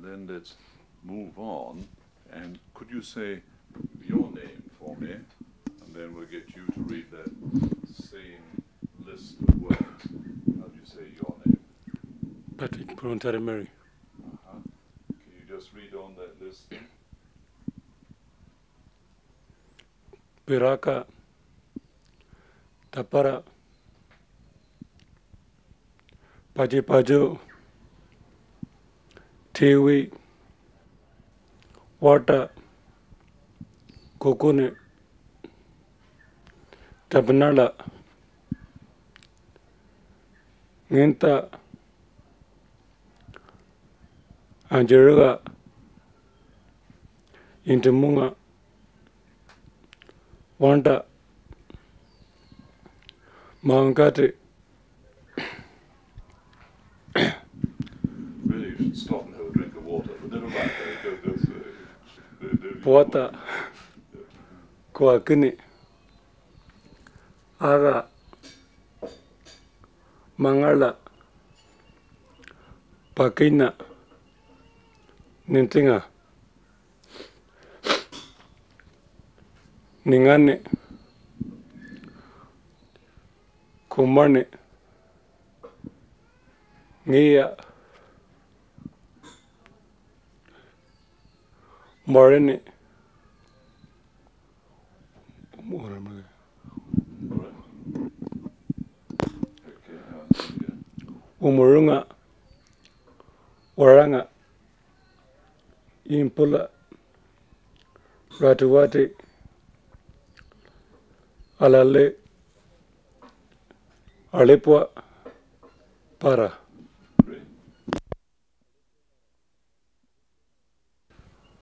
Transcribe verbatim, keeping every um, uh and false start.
then let's move on. And could you say your name for me? And then we'll get you to read that same list of words. How do you say your name? Patrick Prontarimary. Uh-huh. Can you just read on that list? Piraka, Tapara, Pajipaju, Tiwi, Water, Kokune, Tabnala, Ninta, Anjeruga, Intimunga, Wanda, Mangati. Really, you should stop and have a drink of water, but never mind. Uh, go, go, uh, Pota, Kwakini, Aga, Mangala, Pakina, Nintinga, Ningane, Kumane, Ngia, Morene, Umurunga, Waranga, Impula, Ratuwati, Alale, Alipua, Para.